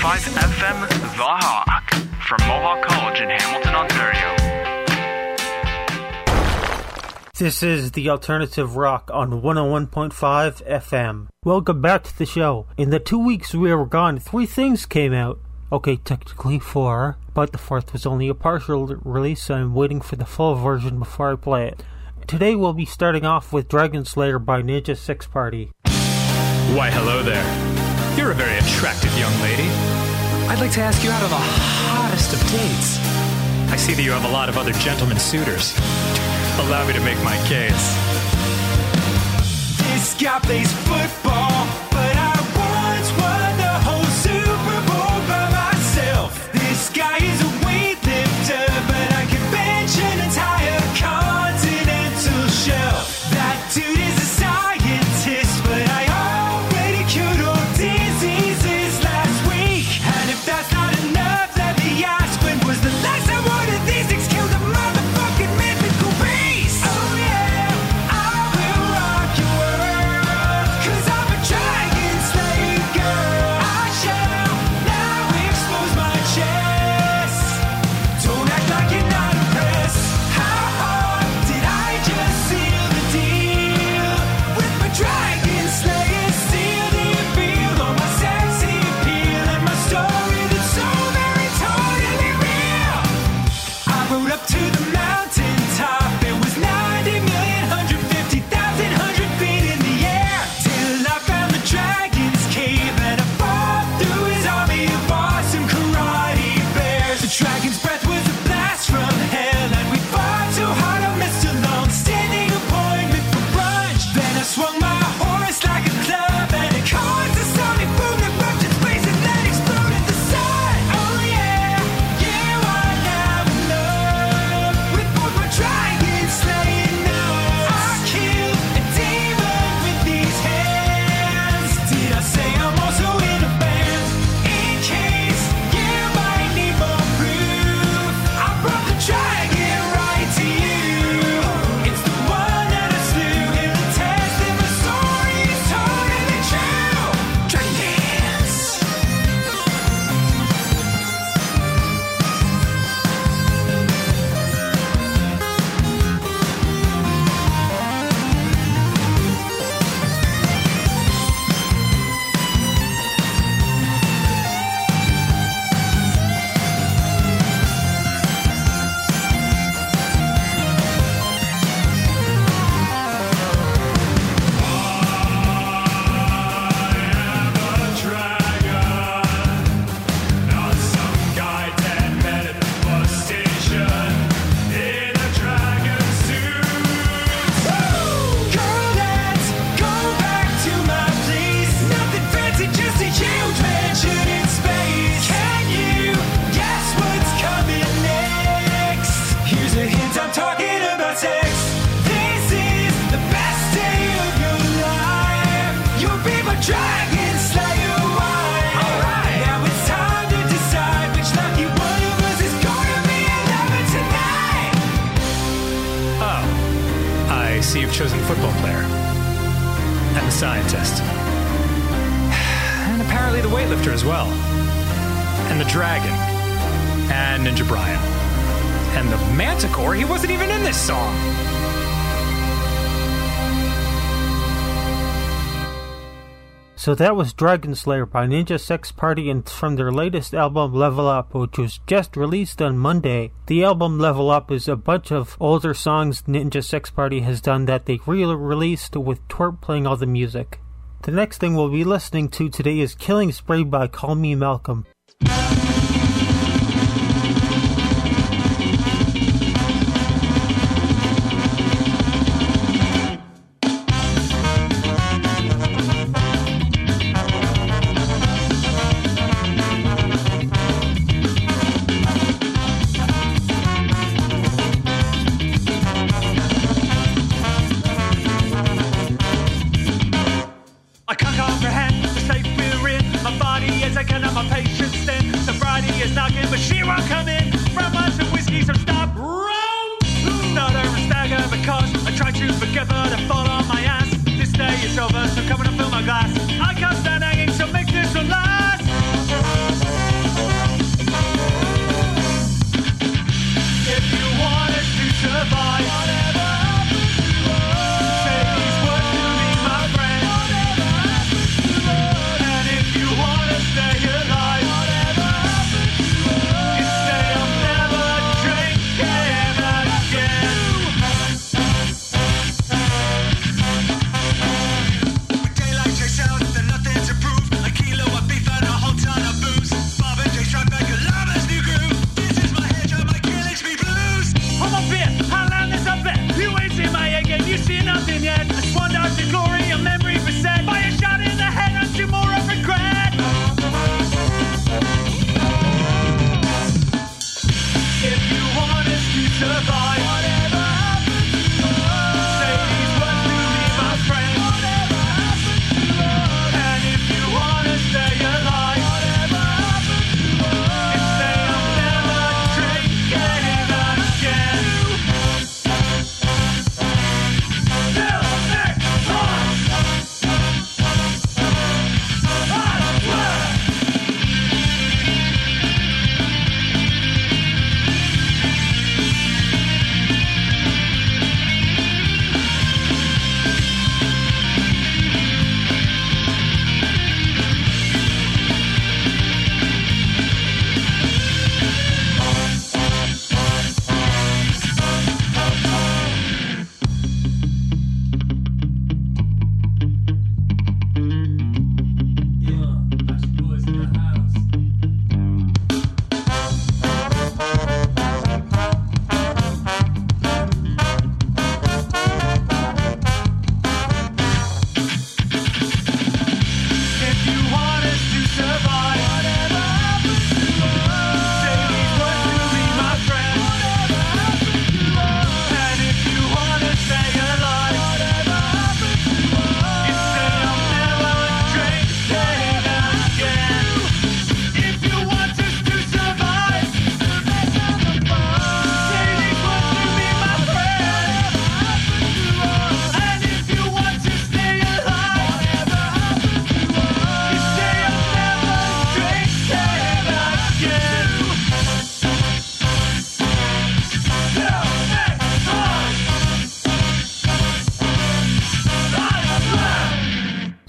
FM The Hawk from Mohawk College in Hamilton, Ontario. This is the Alternative Rock on 101.5 FM. Welcome back to the show. In the 2 weeks we were gone, 3 things came out. Okay, technically 4, but the 4th was only a partial release, so I'm waiting for the full version before I play it. Today we'll be starting off with Dragon Slayer by Ninja Six Party. Why, hello there. You're a very attractive young lady. I'd like to ask you out on the hottest of dates. I see that you have a lot of other gentlemen suitors. Allow me to make my case. This guy plays football, but I once won the whole Super Bowl by myself. This guy is a weightlifter, but I can bench an entire continental shelf. That dude is a scientist, but I already cured all diseases last week. And if that's not enough, let me ask, when was the last time one of these things killed a motherfucking mythical beast? Oh yeah, I will rock your world, 'cause I'm a dragon slayer girl. I shall now expose my chest. Don't act like you're not impressed. How hard did I just seal the deal with my dragon slayer? Seal the appeal on my sexy appeal and my story that's so very totally real. I rode up to the mountaintop. It was 90,150,000 100 feet in the air, till I found the dragon's cave and I fought through his army of awesome karate bears. The dragon's breath was a blast from hell, and we fought so hard I missed a long-standing appointment for brunch. Then I swung my horse like a club, and it caused a sonic boom that ruptured space and then exploded the sun. Oh yeah, you are now in love with both my dragon slaying notes. I killed a demon with these hands. Did I say I'm also in a band? In case you might need more proof, I brought the dragon right to you. It's the one that I slew in the test, and my story is totally true. Dragon dance. Girl, let's go back to my place. Nothing fancy, just a huge mansion in space. Can you guess what's coming next? Here's a hint, I'm talking about sex. This is the best day of your life. You'll be my dragon slayer wife. Alright, now it's time to decide which lucky one of us is gonna be in heaven tonight. Oh, I see you've chosen football player. And the scientist. And apparently the weightlifter as well. And the dragon. And Ninja Brian. And the Manticore, he wasn't even in this song. So that was Dragon Slayer by Ninja Six Party, and from their latest album Level Up, which was just released on Monday. The album Level Up is a bunch of older songs Ninja Six Party has done that they re-released with Twerp playing all the music. The next thing we'll be listening to today is Killing Spree by Call Me Malcolm. I can't comprehend the state we're in. My body is aching and my patience thin. Sobriety is knocking, but she won't come in. Rum, lunch, and whiskey, so stop. Round two. Stutter and stagger because I try to forget, but I fall on my ass. This day is over, so come and fill my glass. I can't stand hanging, so make this a last.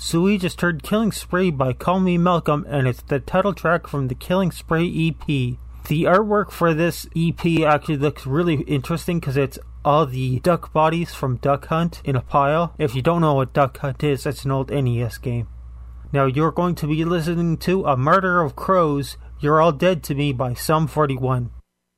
So we just heard Killing Spree by Call Me Malcolm, and it's the title track from the Killing Spree EP. The artwork for this EP actually looks really interesting because it's all the duck bodies from Duck Hunt in a pile. If you don't know what Duck Hunt is, that's an old NES game. Now you're going to be listening to A Murder of Crows, You're All Dead to Me by Sum 41.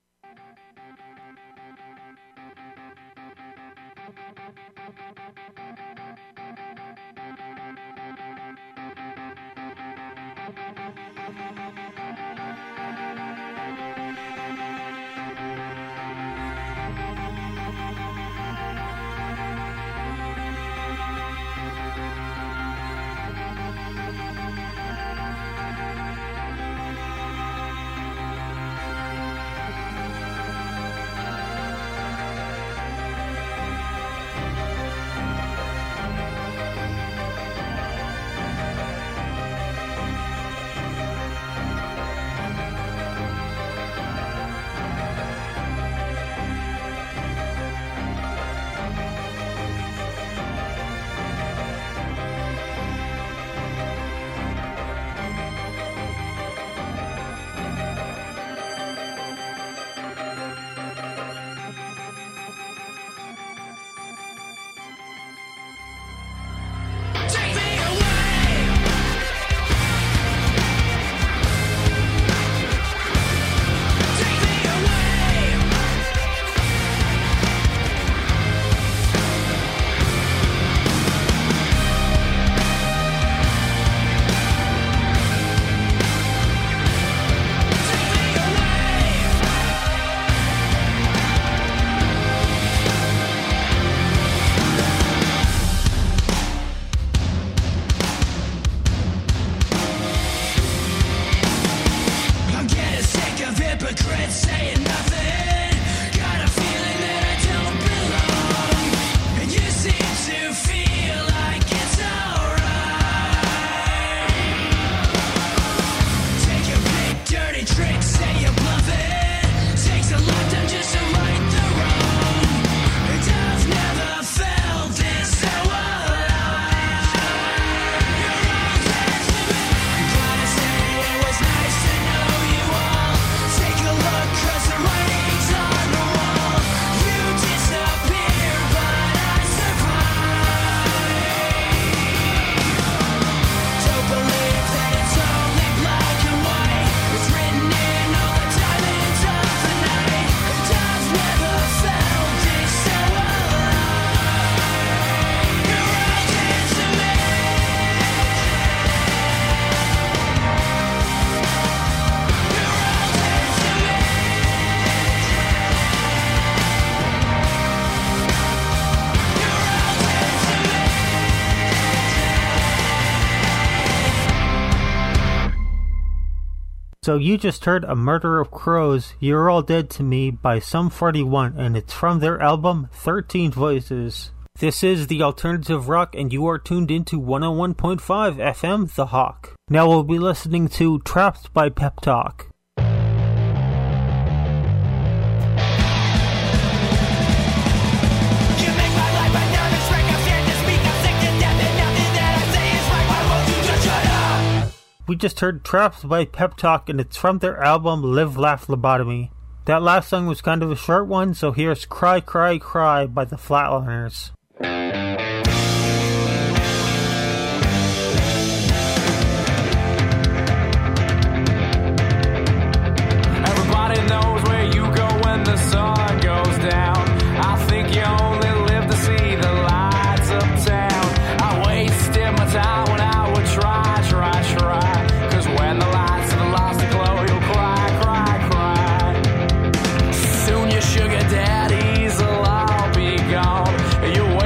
So you just heard A Murder of Crows, You're All Dead to Me by Sum 41, and it's from their album 13 Voices. This is the Alternative Rock, and you are tuned into 101.5 FM The Hawk. Now we'll be listening to Trapped by Pep Talk. We just heard Trapped by Pep Talk, and it's from their album Live Laugh Lobotomy. That last song was kind of a short one, so here's Cry Cry Cry by the Flatliners. Everybody knows where you go when the sun goes down. I think you only live to see the lights of town. I wasted my time when I would try. Cause when the lights of the lost glow, you'll cry, cry, cry. Soon your sugar daddies will all be gone. You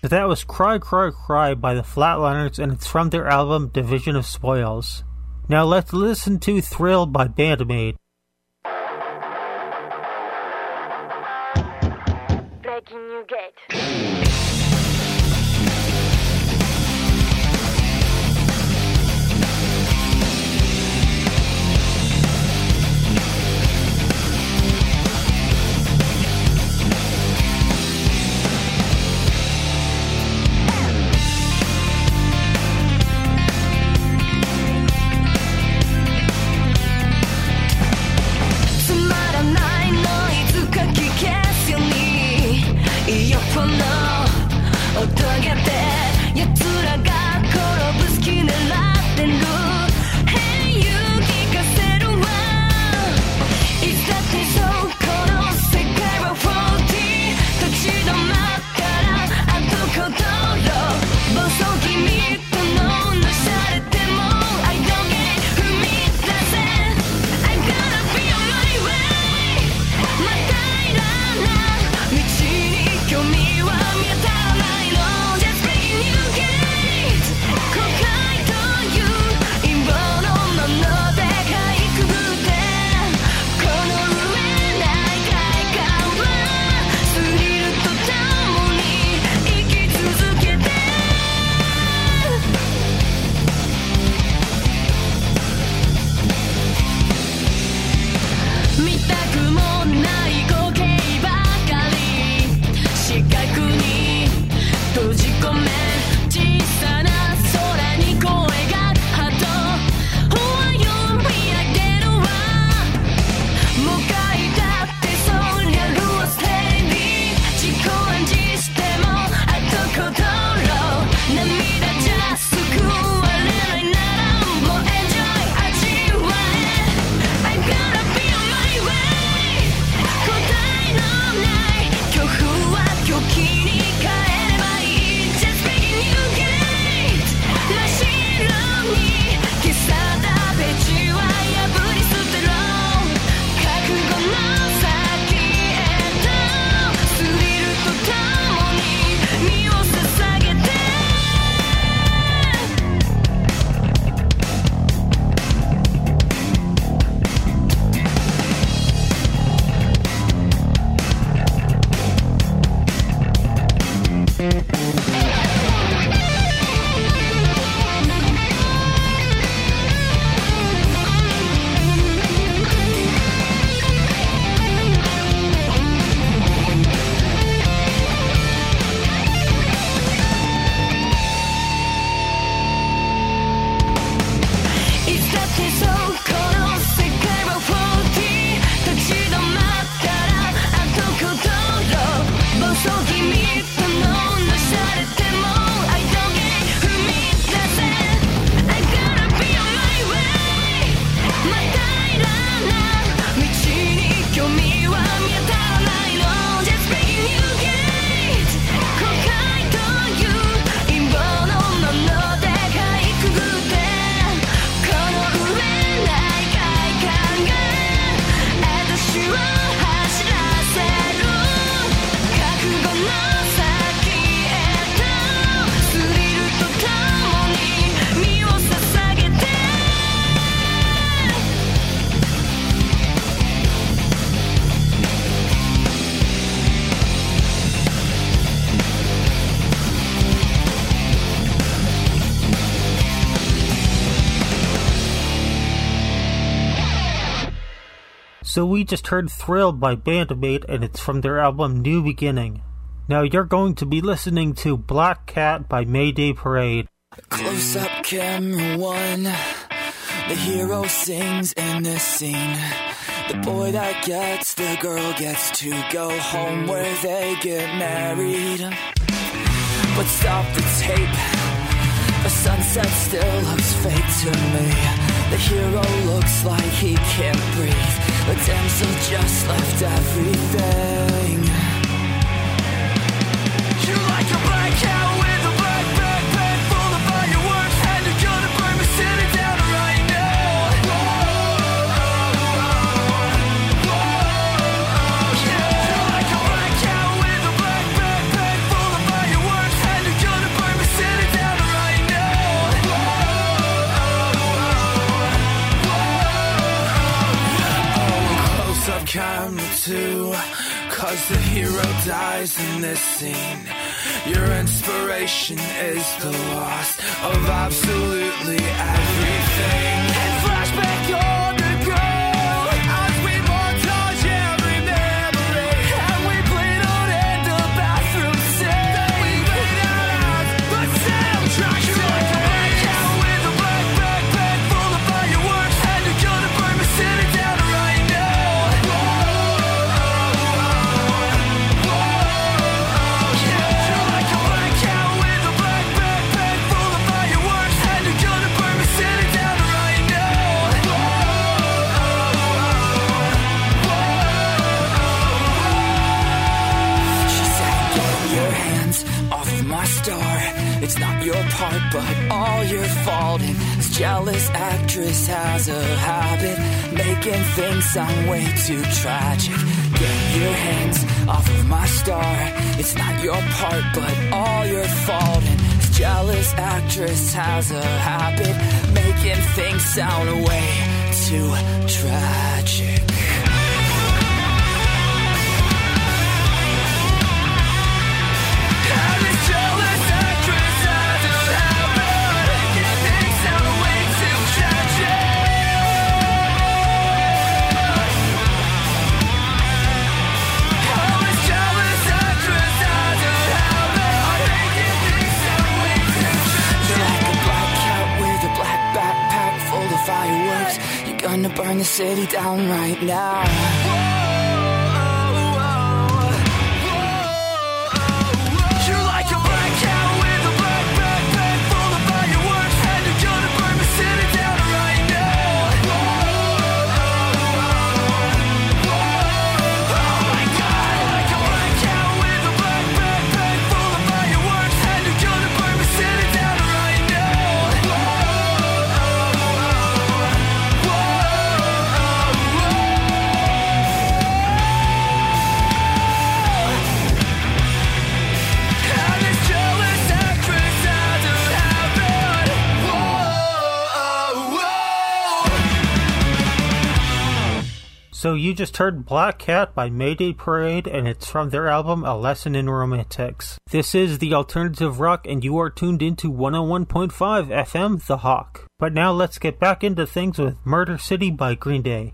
So that was Cry Cry Cry by the Flatliners, and it's from their album Division of Spoils. Now let's listen to Thrill by Band-Maid. Breaking New Gate. So we just heard Thrill by Band-Maid, and it's from their album New Beginning. Now you're going to be listening to Black Cat by Mayday Parade. Close up camera one, the hero sings in this scene. The boy that gets the girl gets to go home where they get married. But stop the tape, the sunset still looks fake to me. The hero looks like he can't breathe. The damsel just left everything. You like a black cow with a black backpack full of fireworks, and you're gonna burn my city down right now. Yeah. You like a black cow with a black backpack full of fireworks, and camera too, 'cause the hero dies in this scene. Your inspiration is the loss of absolutely everything. And flashback on the girl as we montage every memory, and we bleed out in the bathroom scene. Then we fade out as the soundtrack. You're like a black cow with a black backpack full of fireworks, and you're gonna burn me sitting down right now. You're like a black cow with a black backpack full of fireworks, and you're gonna burn me sitting down right now. She said, get your hands off my star. It's not your part, but all your fault. And this jealous actress has a habit making things sound way too tragic. Get your hands off of my star. It's not your part, but all your fault. And this jealous actress has a habit making things sound way too tragic. And this jealous actress has a habit making things sound way too tragic. And this jealous actress has a habit making things sound way too tragic. You're like a black cat with a black backpack full of fireworks. You're gonna burn the city down right now. You're like a black cat with a black backpack full of fireworks, and you're gonna burn the city down right now. Oh my God! Like a black cat with a black backpack full of fireworks, and you're gonna burn the city down right now. And this jealous actress has a habit. So you just heard Black Cat by Mayday Parade, and it's from their album A Lesson in Romantics. This is the Alternative Rock, and you are tuned into 101.5 FM The Hawk. But now let's get back into things with Murder City by Green Day.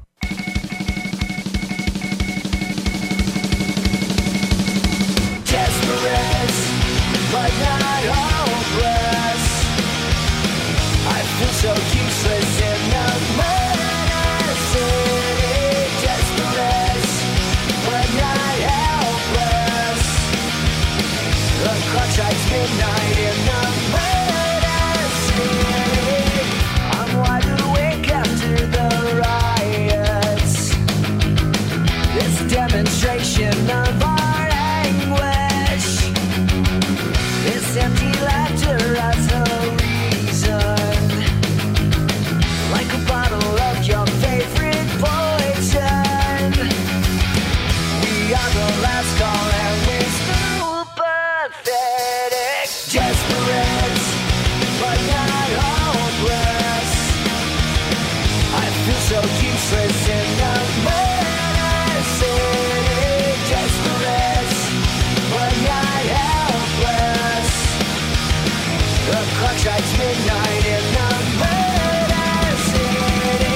Desperate, but not hopeless. I feel so useless in the murder city. Desperate, but not helpless. The clock strikes midnight in the murder city. I'm wide awake after the riots. This demonstration of our anguish. This empty laughter as a reason. Like a bottle of your favorite poison. We are the last call and we're still pathetic. Desperate, but not hopeless. I feel so useless in the murder city. Desperate, but not helpless. The clock strikes midnight in the murder city.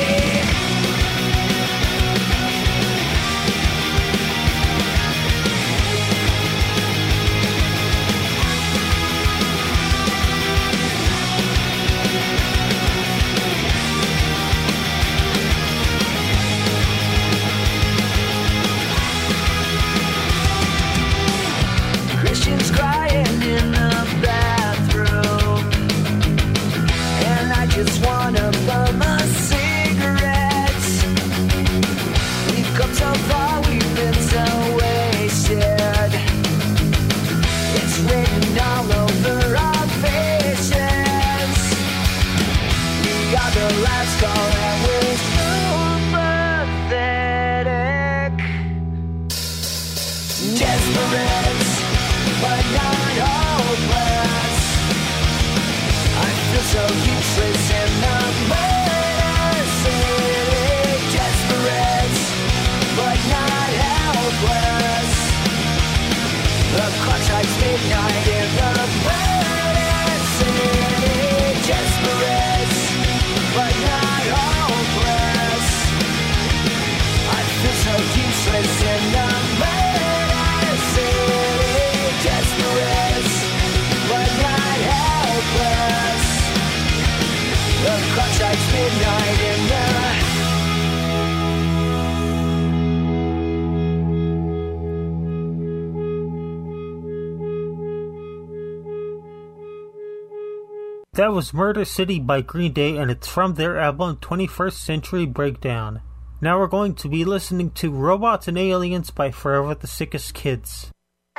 midnight in the That was Murder City by Green Day, and it's from their album 21st Century Breakdown. Now we're going to be listening to Robots and Aliens by Forever the Sickest Kids.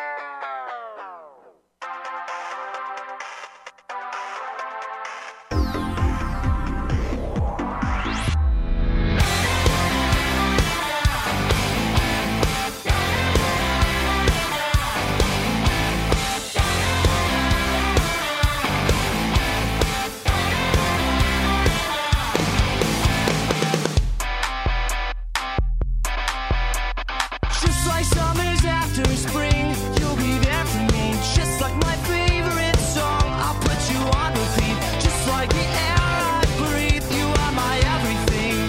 just like summers after spring, you'll be there for me. Just like my favorite song, I'll put you on repeat. Just like the air I breathe, you are my everything.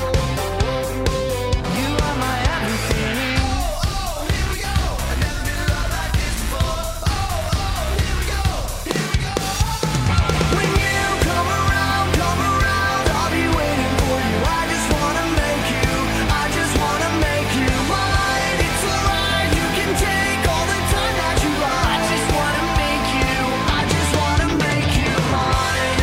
You are my everything. Oh, here we go. I've never been loved like this before. Oh, here we go. Here we go. When you come around, I'll be waiting for you. I just wanna make you. I just wanna make you mine. It's alright, you can take all the time that you like. I just wanna make you. I just wanna make you mine.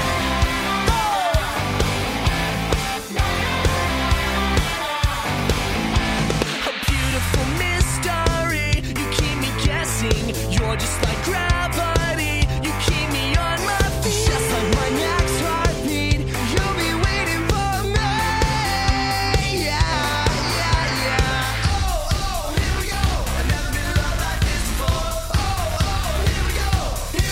A beautiful mystery, you keep me guessing. You're just like gravity, you keep me on my feet. Just like my next heartbeat, you'll be waiting for me. Yeah. Oh, here we go. I've never been loved like this before. Oh, here we go.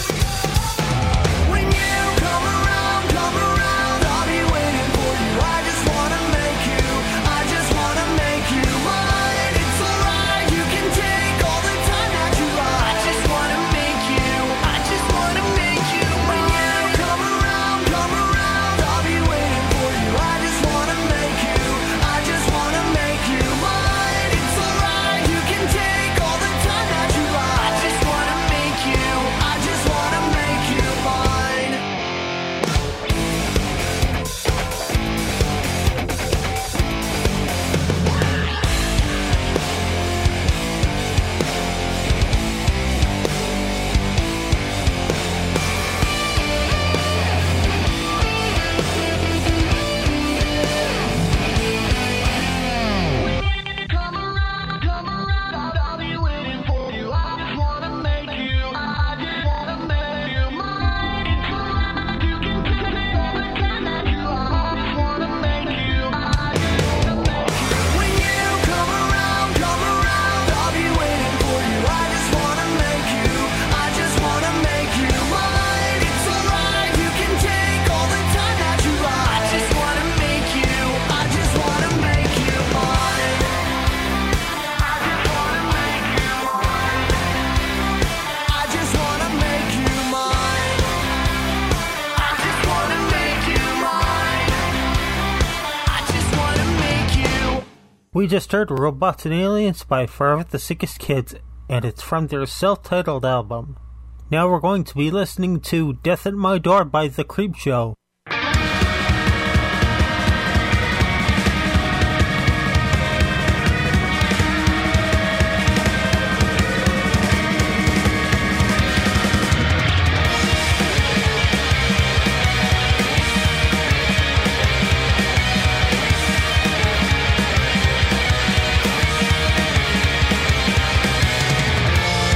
When you come around, I'll be waiting for you. I just wanna make you. I just wanna make you mine. It's alright, you can take all the time that you like. I just wanna make you. I just wanna make you mine. When you come around, I'll be waiting for you. I just wanna make you. I just wanna make you mine. It's alright, you can take all the time that you like. I just wanna make you. I just wanna make you mine. Come around, I'll be waiting for you. I just wanna make you. I just wanna make you mine. It's alright, you can take all the time that you like. I just wanna make you. I just wanna make you. When you come around, I'll be waiting for you. I just wanna make you. I just wanna make you mine. It's alright, you can take all the time that you like. I just wanna make you. I just wanna make you mine. I just wanna make you mine. I just wanna make you mine. I just wanna make you. We just heard Robots and Aliens by Forever the Sickest Kids, and it's from their self-titled album. Now we're going to be listening to Death at My Door by The Creep Show.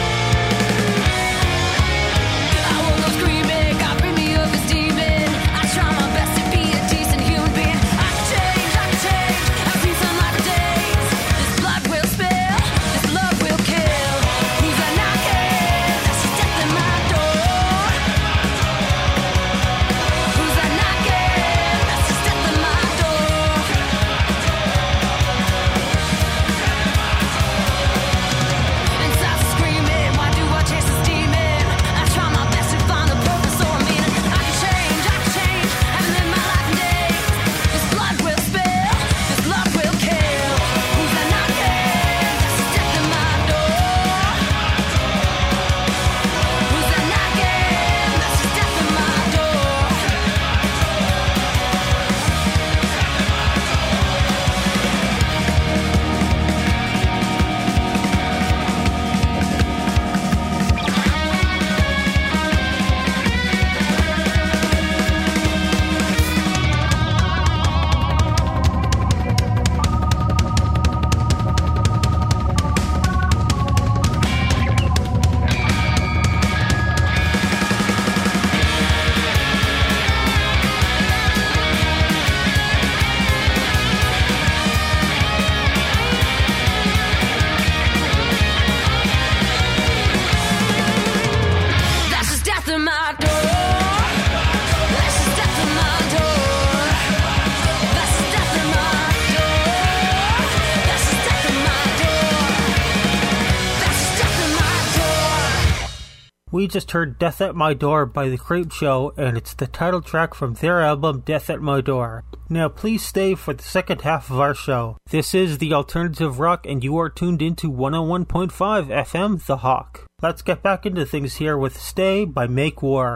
I woke up screaming, got me of this demon. I We just heard Death at My Door by The Creep Show, and it's the title track from their album Death at My Door. Now please stay for the second half of our show. This is The Alternative Rock, and you are tuned into 101.5 FM The Hawk. Let's get back into things here with Stay by Make War.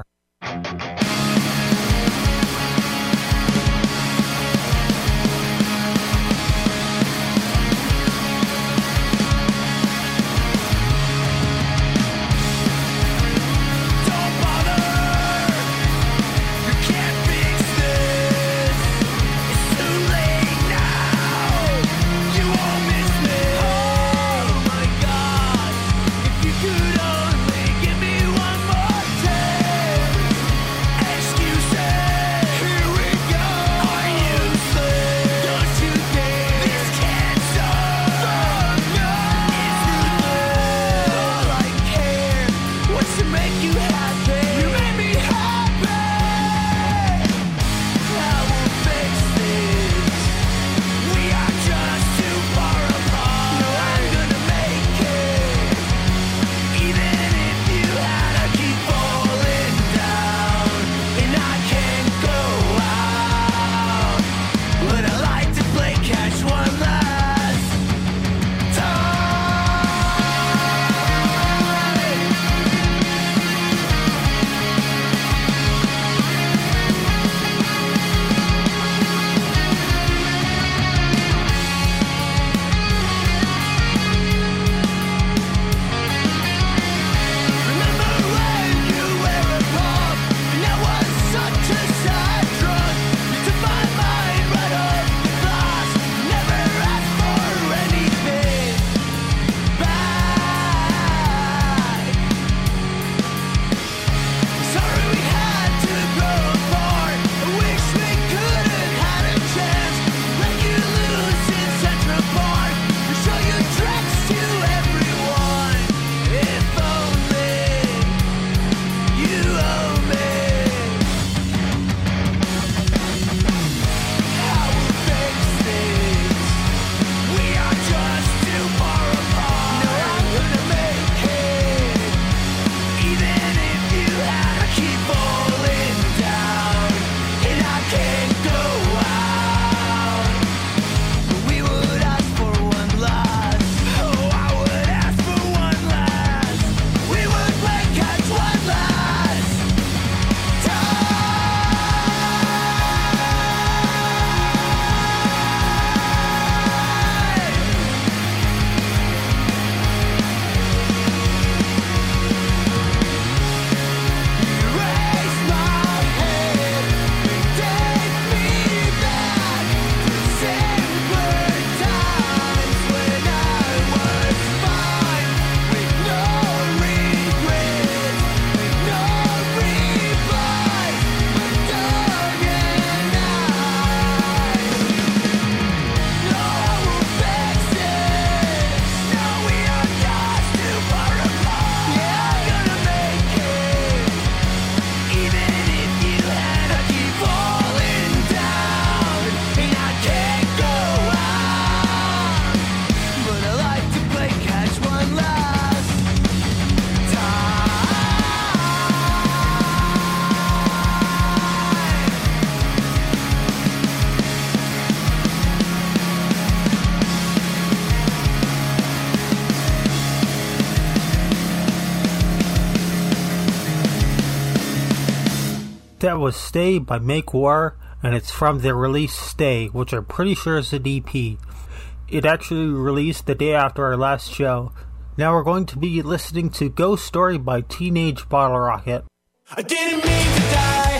That was Stay by Make War, and it's from their release Stay, which I'm pretty sure is an EP. It actually released the day after our last show. Now we're going to be listening to Ghost Story by Teenage Bottle Rocket. I didn't mean to die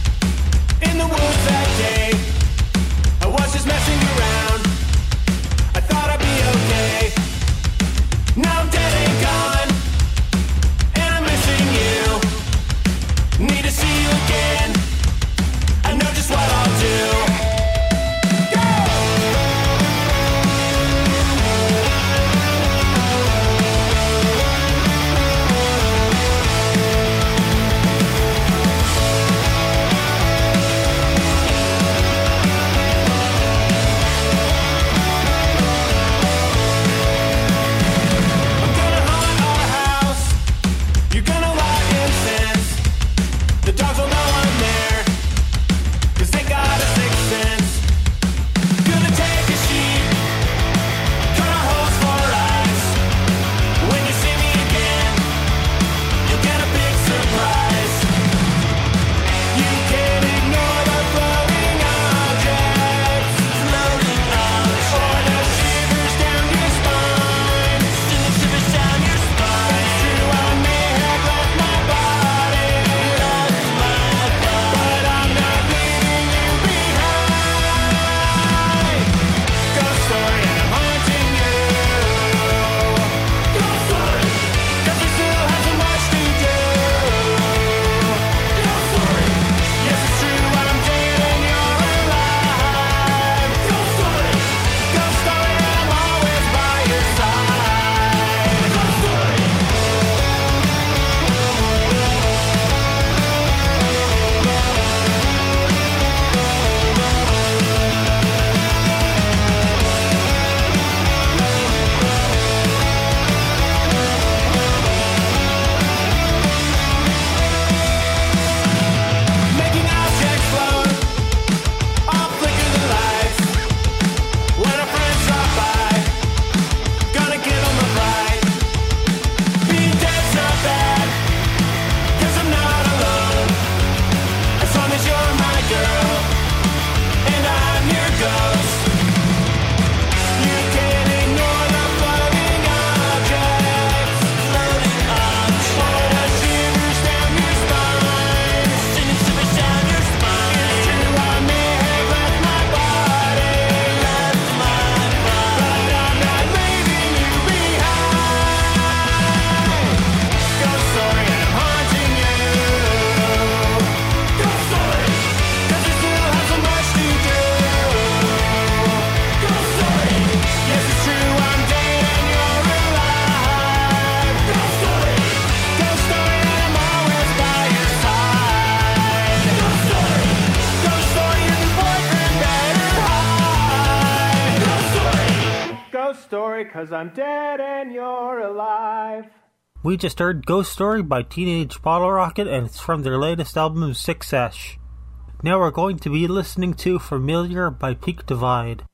in the woods that day. I was just messing around. I thought I'd be okay. Now I'm dead and gone, and I'm missing you. Need to see you again. I know just what I'll do. ghost story, 'cause I'm dead and you're alive. We just heard Ghost Story by Teenage Bottle Rocket, and it's from their latest album, Success. Now we're going to be listening to Familiar by Peak Divide.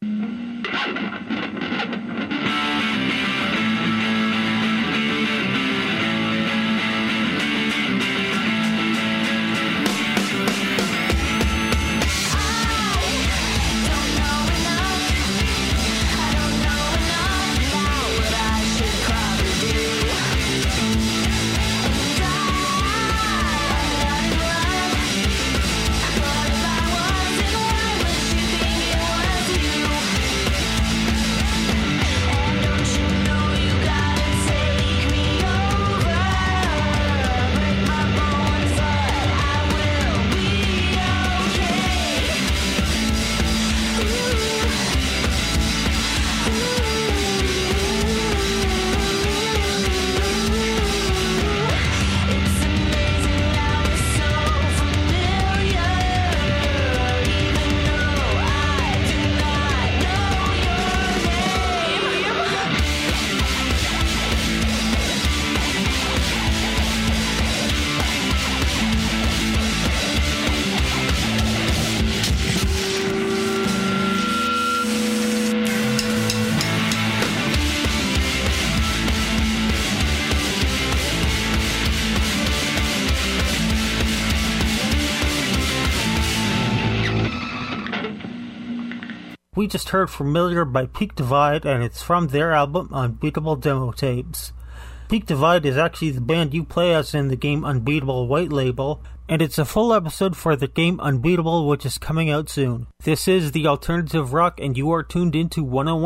We just heard Familiar by Peak Divide, and it's from their album Unbeatable Demo Tapes. Peak Divide is actually the band you play as in the game Unbeatable White Label, and it's a full episode for the game Unbeatable, which is coming out soon. This is the Alternative Rock, and you are tuned into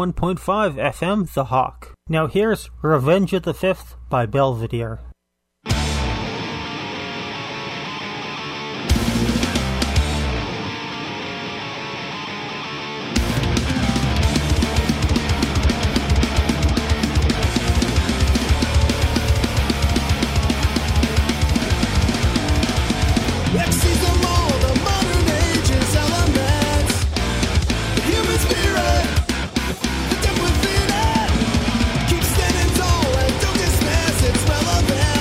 101.5 FM The Hawk. Now here's Revenge of the Fifth by Belvedere. Keep standing tall and don't dismiss its relevance.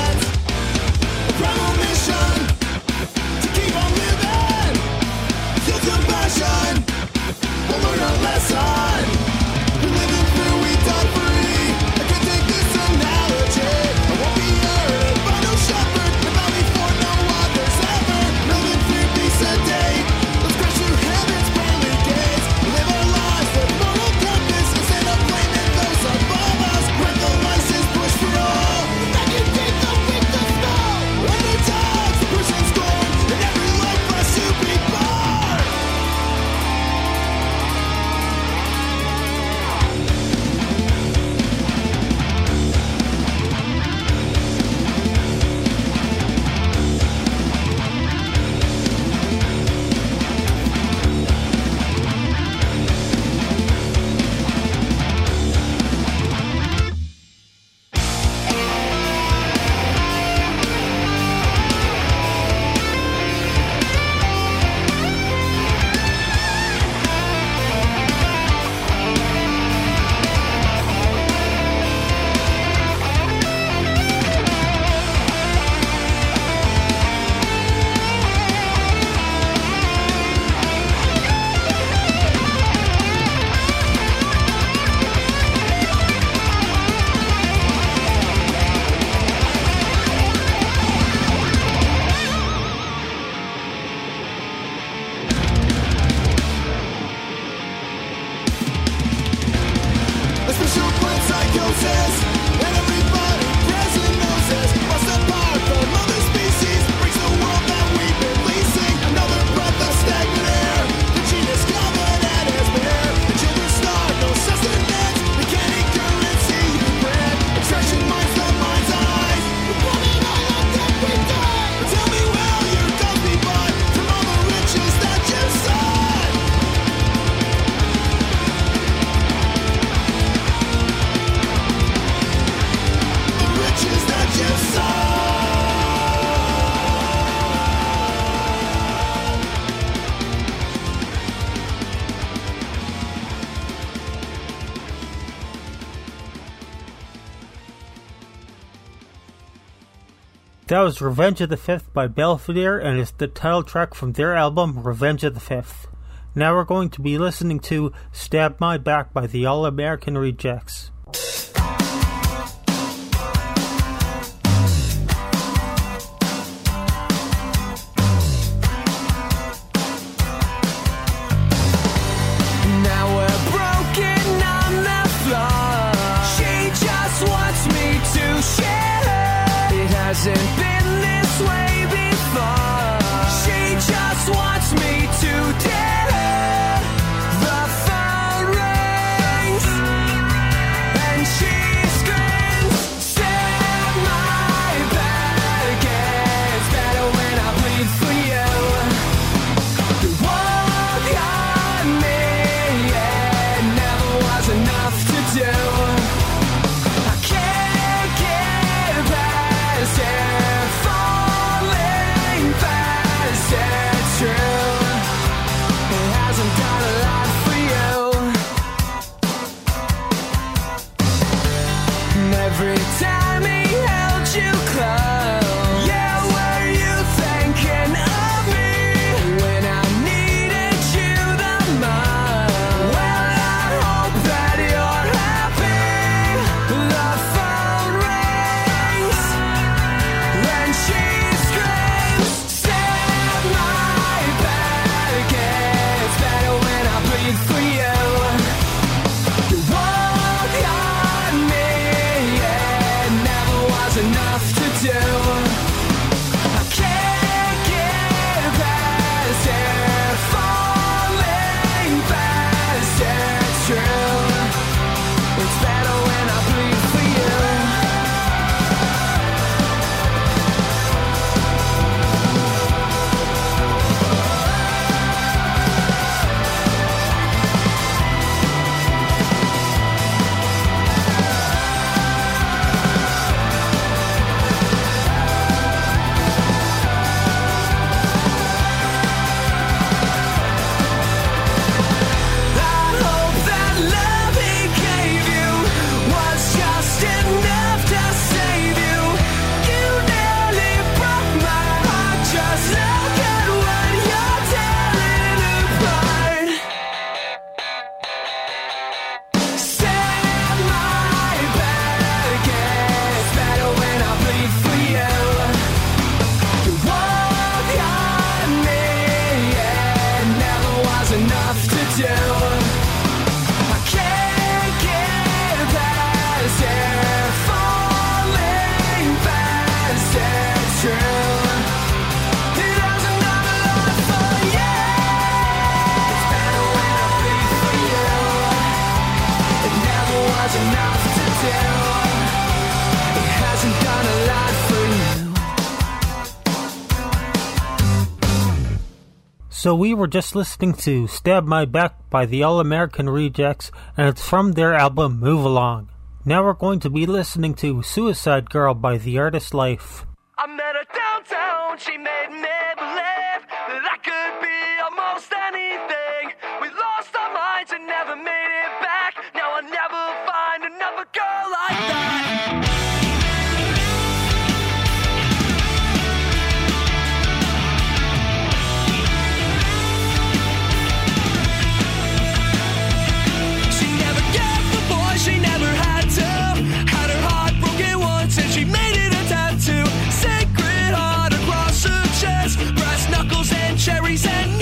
That was Revenge of the Fifth by Belvedere, and it's the title track from their album Revenge of the Fifth. Now we're going to be listening to Stab My Back by the All American Rejects. Hasn't been this way before. She just wants me to dare. The phone rings and she screams, "Stab my back, it's better when I bleed for you." You walk on me, it never was enough to do. I can't get past it. Falling fast, it's true. It hasn't done a lot for you. And every time he held you close, yeah, were you thinking of me when I needed you the most? Well, I hope that you're happy. The phone rings and she screams, "Stab my back, it's better when I bleed for you." You walk on me, it never was enough to do. I can't get past it, falling fast, it's true. It's better when I bleed for you. I hope that love he gave you was just enough to save you. You nearly broke my heart, just look at what you're tearing apart. Stab my back, it's better when I bleed for you. You walk on me, it never was enough to do. I can't get past it, falling fast, it's true. It hasn't done a lot for you. It's better when I bleed for you. It never was enough to do. It hasn't done a lot for you. So we were just listening to Stab My Back by the All American Rejects, and it's from their album Move Along. Now we're going to be listening to Suicide Girl by The Artist Life. I met her downtown, she made me believe that I could be almost anything. We lost our minds and never made it back. Now I'll never find another girl like that. She never gave the boy, she never had to. Had her heart broken once and she made it a tattoo. Sacred heart across her chest, brass knuckles and cherries and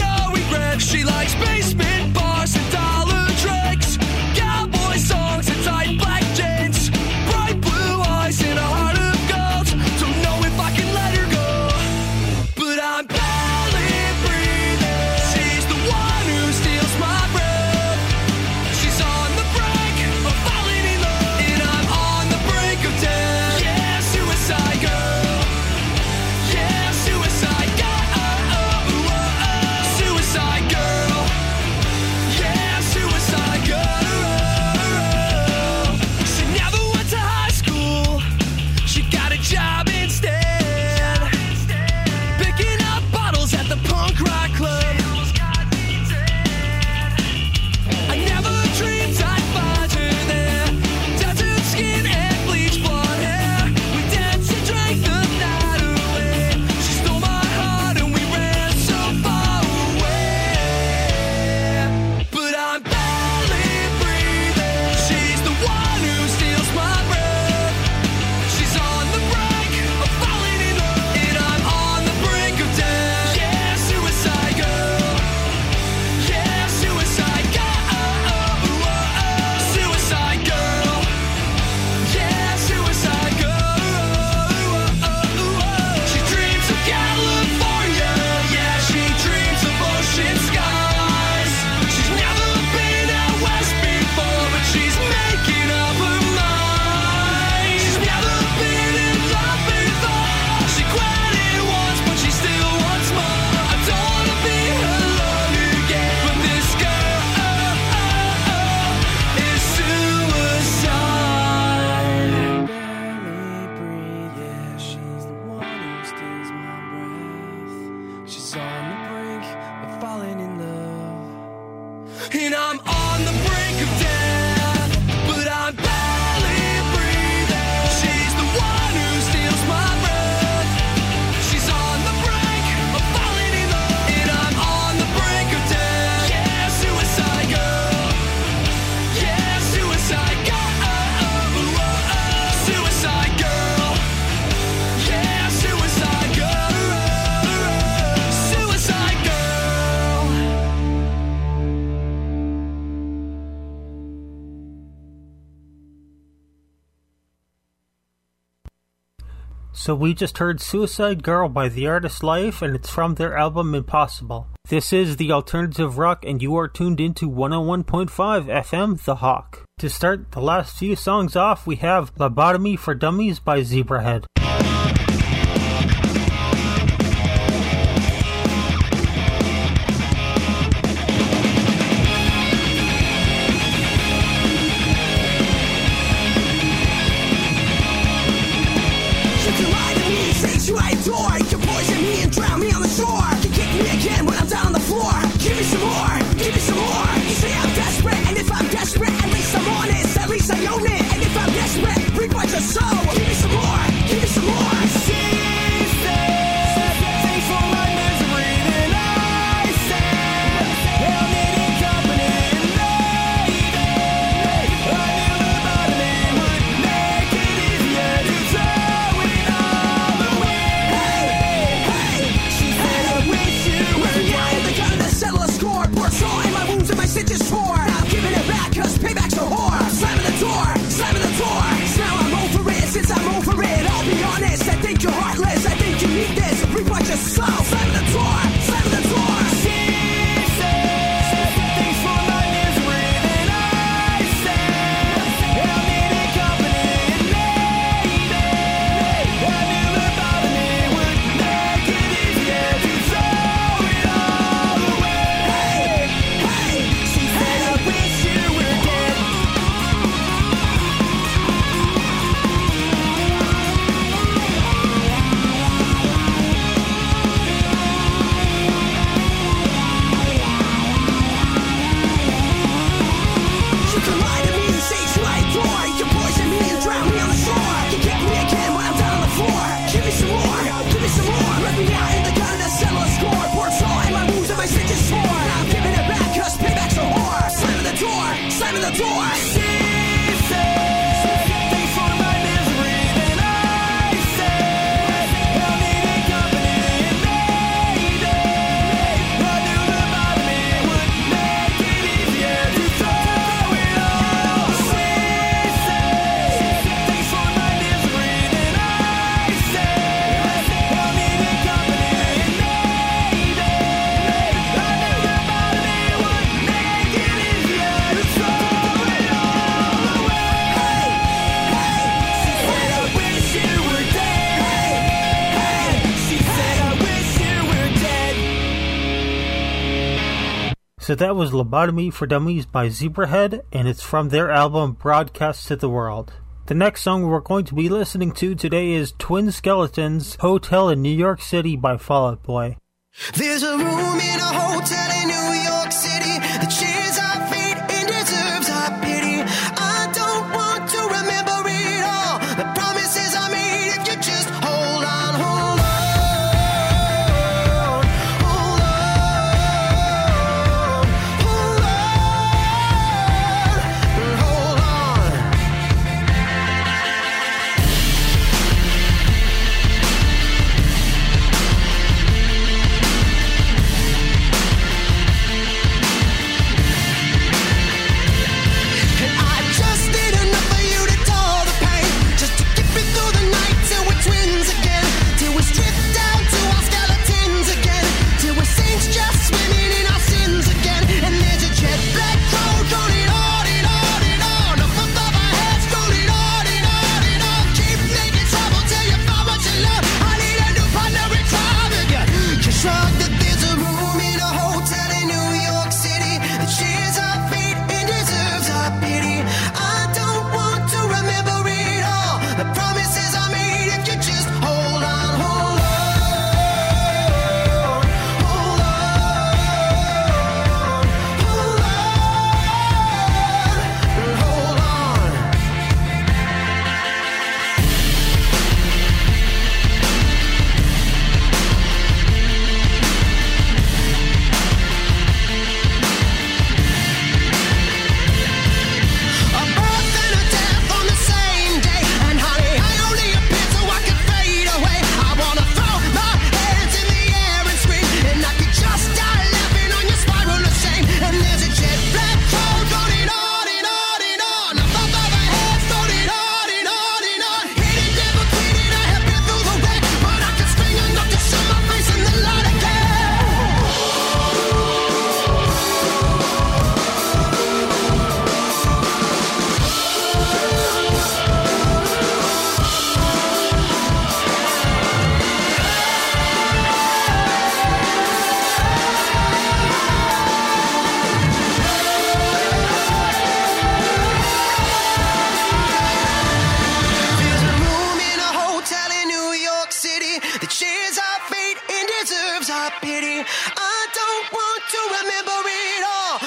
So we just heard Suicide Girl by The Artist Life, and it's from their album Impossible. This is the Alternative Rock, and you are tuned into 101.5 FM The Hawk. To start the last few songs off, we have Lobotomy for Dummies by Zebrahead. So that was Lobotomy for Dummies by Zebrahead, and it's from their album Broadcast to the World. The next song we're going to be listening to today is Twin Skeletons' Hotel in New York City by Fall Out Boy. There's a room in a hotel in New York City that shares our fate and deserves our pity. I don't want to remember it all. The promises I made if you just hold on, hold on.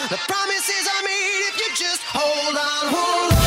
the promises I made if you just hold on, hold on.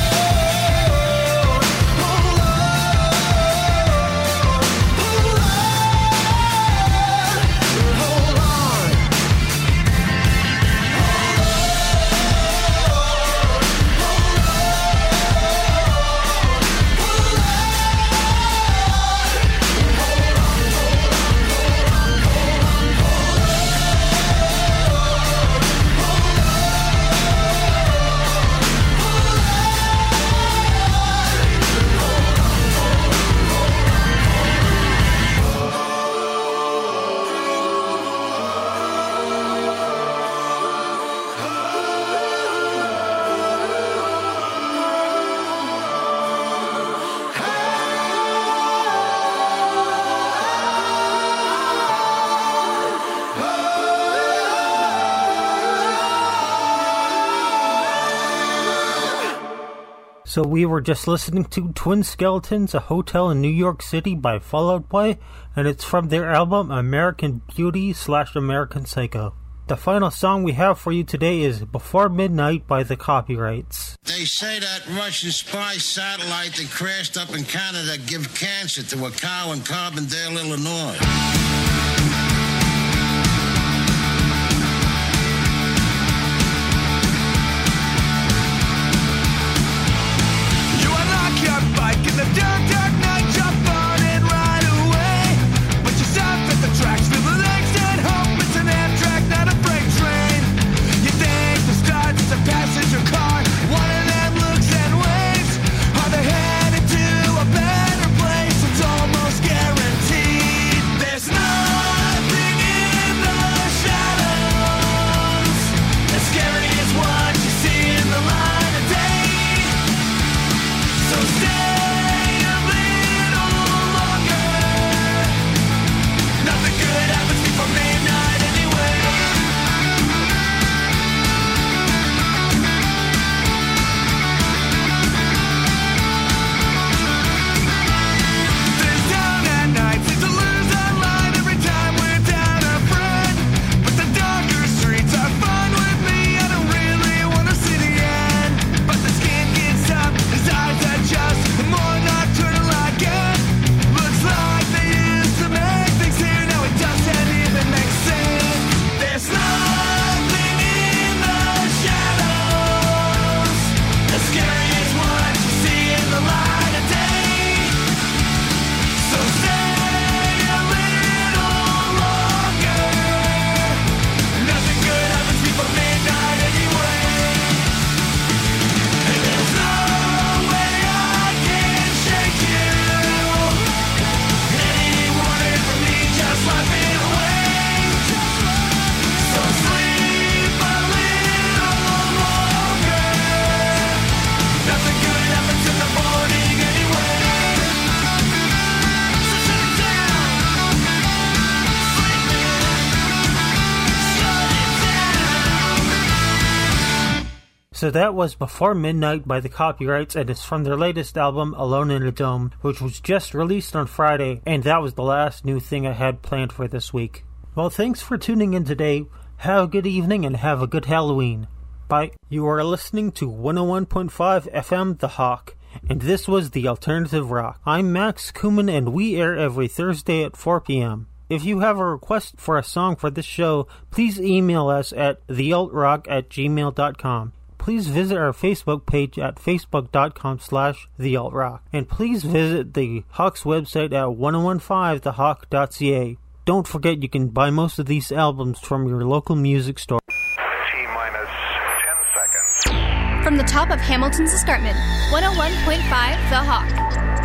So we were just listening to Twin Skeletons, A Hotel in New York City by Fall Out Boy, and it's from their album American Beauty / American Psycho. The final song we have for you today is Before Midnight by The Copyrights. They say that Russian spy satellite that crashed up in Canada give cancer to a cow in Carbondale, Illinois. In the dark, dark night, jump on it right away. But you stop at the tracks, feel the legs and hope it's an Amtrak, not a freight train. You think the starts a passenger car, one of them looks and waves. Are they headed to a better place? It's almost guaranteed. There's nothing in the shadows as scary as what you see in the light of day. So stay. So that was Before Midnight by The Copyrights, and it's from their latest album, Alone in a Dome, which was just released on Friday, and that was the last new thing I had planned for this week. Well, thanks for tuning in today. Have a good evening and have a good Halloween. Bye. You are listening to 101.5 FM The Hawk, and this was The Alternative Rock. I'm Max Kuman, and we air every Thursday at 4 p.m. If you have a request for a song for this show, please email us at thealtrock@gmail.com. Please visit our Facebook page at facebook.com/thealtrock. And please visit the Hawk's website at 1015thehawk.ca. Don't forget you can buy most of these albums from your local music store. T-minus 10 seconds. From the top of Hamilton's escarpment, 101.5 The Hawk.